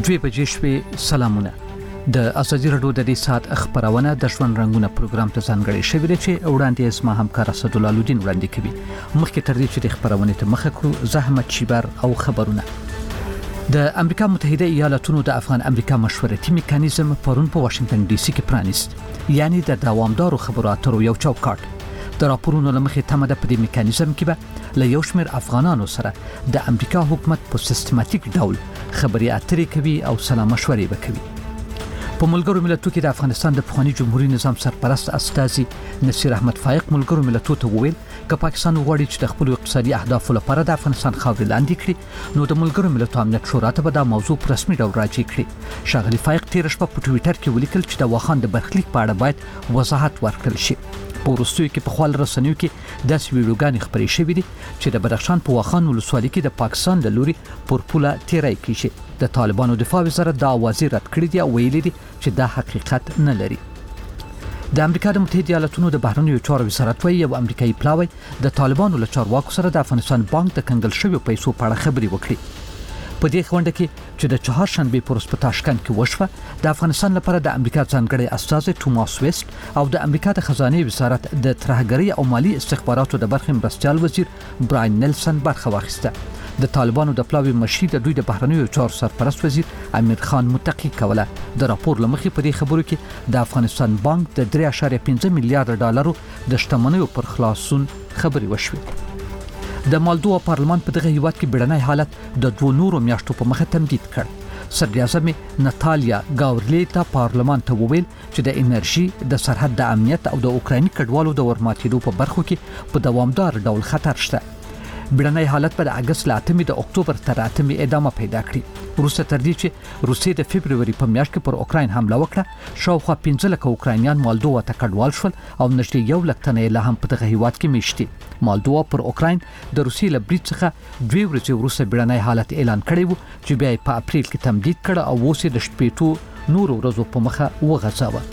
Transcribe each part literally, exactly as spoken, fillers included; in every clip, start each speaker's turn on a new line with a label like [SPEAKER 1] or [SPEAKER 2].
[SPEAKER 1] دوی بجې شوې. سلامونه. د ازادي راډیو د دې ساعت خبرونه د ژوند رنگونه پروګرام ته ځانګړی شوی دی چې وړاندې اسما همکار اسدالله لودین وړاندې کوي. مخکې تر دې چې د خبرونه ته مخه کړو زحمت چیبر او خبرونه. د امریکا متحده ایالاتونو د افغان امریکا مشورتي میکانیزم پرون په واشنگټن ډي سي کې پرانیست، یعنی د دوامدارو خبرو اترو یو چوکاټ. د راپورونو لمخې تمه ده په دې میکانیزم کې به له یو شمېر افغانانو سره د امریکا حکومت په سیستماتیک ډول خبري اترې کوي او سلام مشورې وکوي. په ملګرو ملتونو کې د افغانستان د پخوانی جمهوریت نظام سرپرست استاذي نصیر احمد فائق ملګرو ملتونو ته وویل چې پاکستان غواړي چې د خپل اقتصادي اهدافو لپاره د افغانستان خاورې لاندې کړي، نو د ملګرو ملتونو امنیت شورا ته به دا موضوع په رسمي ډول راجع کړي. ښاغلي فائق تیر شپه په ټوئیټر کې ولیکل چې د واخان د برخلیک په اړه باید وضاحت ورکړل شي. په وروستیو کې په خپل رسنیو کې داسې ویډیوګانې خپرې شوې دي چې د بدخشان په واخان ولسوالۍ کې د پاکستان د لوري پر پوله تیرای کیږي. د طالبانو دفاع وزارت دا اوازې رد کړې دي او ویلي دي چې دا حقیقت نه لري. د امریکا د متحده ایالاتونو د بهرنیو چارو وزارت وایي یو امریکایي پلاوی د طالبانو له چارواکو سره د افغانستان بانک د کنګل شویو پیسو په اړه خبرې وکړي. په دې خونده کې چې د چهارشنبه پر ورځ په تاشکند کې وشوه، د افغانستان لپاره د امریکا ځانګړی استازی توماس ویست او د امریکا د خزانه وزارت د ترهګرۍ او مالی استخباراتو د برخې مرستيال وزیر براین نیلسن برخه واخیسته. د طالبانو د پلاوی مشیر د دوی د بهرنیو چارو سرپرست وزیر امیر خان متقی کوله. د راپور لمخې په دې خبرو کې د افغانستان بانک د درې اعشاریه پنځه میلیارډ ډالرو د شتمنیو پر خلاصون خبري وشوه. د مالدووا پارلمان په دغه هیواد کې بیړنی حالت د دوه نورو میاشتو په مخه تمدید کړ. صدر اعظم ناتالیا گاورلیتا پارلمان ته وویل چې د انرژي، د سرحد د امنیت او د اوکرایني کډوالو د ورماتېدو په برخو کې په دوامدار ډول خطر شته. بیړنی حالت په اگست له اتمې د اکتوبر تر اتمې ادامه پیدا کړي. وروسته تر دې چې روسیې د فبرवरी په میاشت کې پر اوکراین حمله وکړه، شاوخوا پنځه لکه اوکراینیان مالدووا ته کډوال شول او نږدې یو لک تنه لا هم په دغه هیواد کې میشتي. مالدووا پر اوکراین د روسیې له برید څخه دوه ورځې وروسته بیړنی حالت اعلان کړی وو چې بیا په اپریل کې تمدید کړ او اوس د شپږ نورو ورځو په مخه وغځاوه.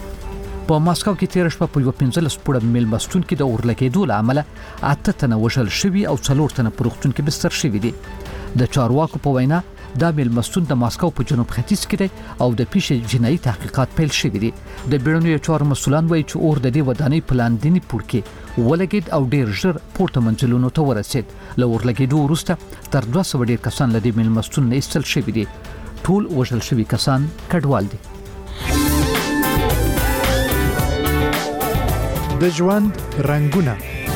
[SPEAKER 1] په ماسکو کې تیر شپه په یو پنځلس پوړه میلمستون کې د اورلګېدو له امله اته تنه وژل شوي او څلور تنه په روغتون کې بستر شوي دي. د چارواکو په وینا دا میلمستون د ماسکو په جنوب ختیځ کې دی او د پیښې جنایي تحقیقات پیل شوي دي. د بیړنیو چارو مسولان وایي چې اور د دې ودانۍ په لاندني پوړ کې ولګېد او ډیر ژر پورته منزلونو ته ورسېد. له اورلګېدو وروسته تر دوه سوه ډیر کسان له دې میلمستون نه ایستل شوي دي. ټول وژل شوي کسان کډوال دي.
[SPEAKER 2] د ژوند رنگونه.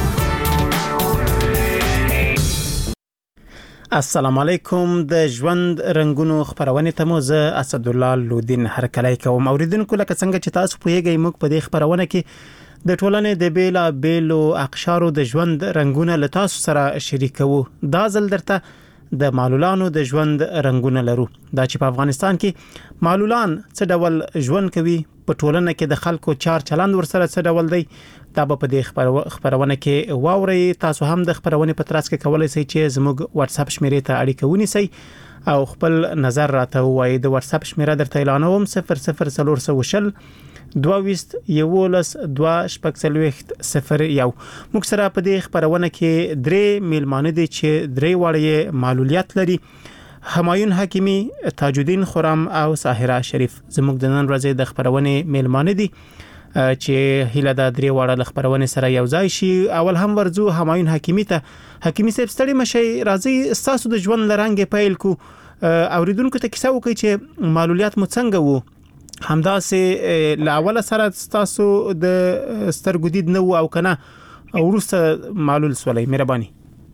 [SPEAKER 3] السلام علیکم. د ژوند رنگونو خبرونه ته مو زه اسدالله لودین هرکلی کوم. اوریدونکو لکه څنګه چې تاسو پوهیږئ موږ په دې خبرونه کې د ټولنې د بیلا بیلو اقشارو د ژوند رنگونه له تاسو سره شریکو. دا ځل درته د معلولانو د ژوند رنگونه لرو. دا چې په افغانستان کې معلولان څه ډول ژوند کوي، په ټولنه کې د خلکو چار چلند ورسره څه ډول دی، دا په دې خبرونه کې واوري. تاسو هم د خبرونه په ترڅ کې کولای شئ چې زموږ واتس اپ شمیرې ته اړیکه ونیسئ او خپل نظر راته وایي. د واتس اپ شمیره درته اعلانوم صفر صفر څلور سوه وشل دوه ویست یولس دوه شپږ څلوېښت صفر یو. موږ سره په دې خبرونه کې درې میلمانه دي چې درې واړه معلولیت لري: همایون حکیمی، تاج الدین خرم او ساحره شریف. زموږ د نن ورځې د خبرونه میلمانه دي چې هیله د درې واړه خبرونه سره یو ځای شي. اول هم ورزو همایون حکیمی ته. حکیمی صاحب ستړي مشي، راځي تاسو د ژوند لرانګ پیل کو. اوریدونکو ته کیسه وکړي چې معلولیت مو څنګه وو، همداسې لاول سره تاسو د سترګودید نو او کنه ورسته معلول سولای. مهرباني.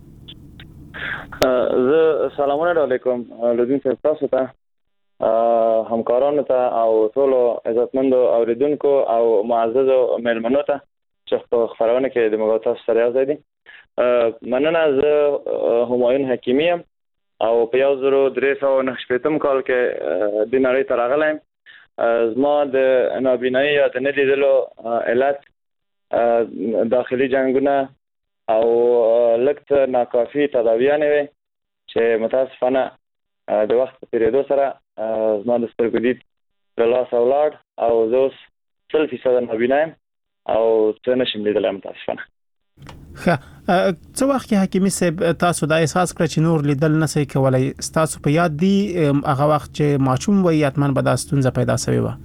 [SPEAKER 4] زه سلامونه علیکم لودین صاحب، تاسو ته، همکارانو ته او ټول عزتمندو اوریدونکو او معززو مېلمنو ته چې په خبرونه کې د موږ تاسو سره یو ځای دي. مننه. زه همایون حکیمی یم او په یو زرو درې سوه نهه شپېتم کال کې د نړۍ ته راغلی. زما د نابینایي یا د نه لیدلو علت داخلي جنګونه او لکت ناکافي تداویانې وي چې متاسفانه د وخت په تیریدو سره زما د سترګو دید له لاسه ولاړ او زه اوس سل فیصده نابینا یم او څه نشم لیدلی متاسفانه.
[SPEAKER 3] ښه څو وخت کې حکیمي صاحب تاسو د احساس کړ چې نور لیدل نه سي کولای تاسو په یاد دي هغه وخت چې ماشوم وي اتمن به د ستونزه پیدا شوی و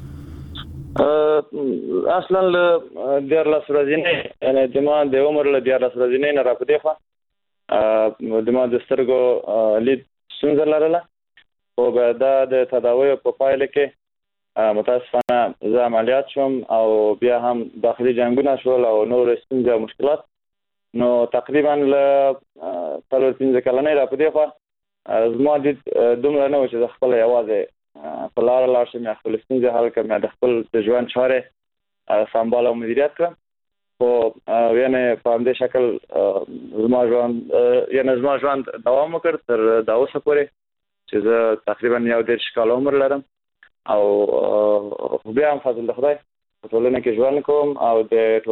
[SPEAKER 4] اصلا له ډیر لاس ورځې نه یعنی د ما د عمر له ډیر لاس ورځې نه را پدې خو د ما د سترګو لید ستونزه لرله او دا د تداوی په پایله کې متاسفانه زه عملیات شوم او بیا هم داخلي جنگونه شول او نور ستونزې او مشکلات نو تقریبا له څلور پنځه کلنې را پدې خو زما د دومره نه و چې خپل یوازې په لار لاړ شم خپل ستونزې حل کړم د خپل د ژوند چارې سمبال او مدیریت کړم خو یعنی په همدې شکل زما ژوند یعنی زما ژوند دوام وکړ تر دا اوسه پورې چې زه تقریبا یو دېرش کاله عمر لرم او بیا هم فضل د خدای په ټولنه کې ژوند کوم او د